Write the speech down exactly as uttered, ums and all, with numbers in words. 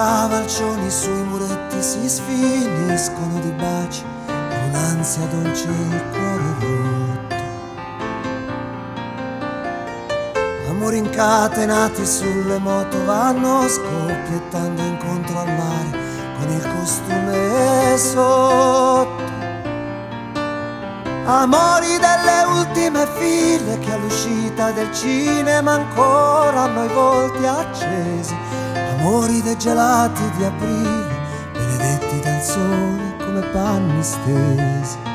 cavalcioni sui muretti si sfiniscono di baci, con un'ansia dolce il cuore rotto. Amori incatenati sulle moto vanno scoppiettando incontro al mare con il costume sotto. Amori delle ultime file che all'uscita del cinema ancora hanno i volti accesi. Amori dei gelati di aprile, benedetti dal sole come panni stesi.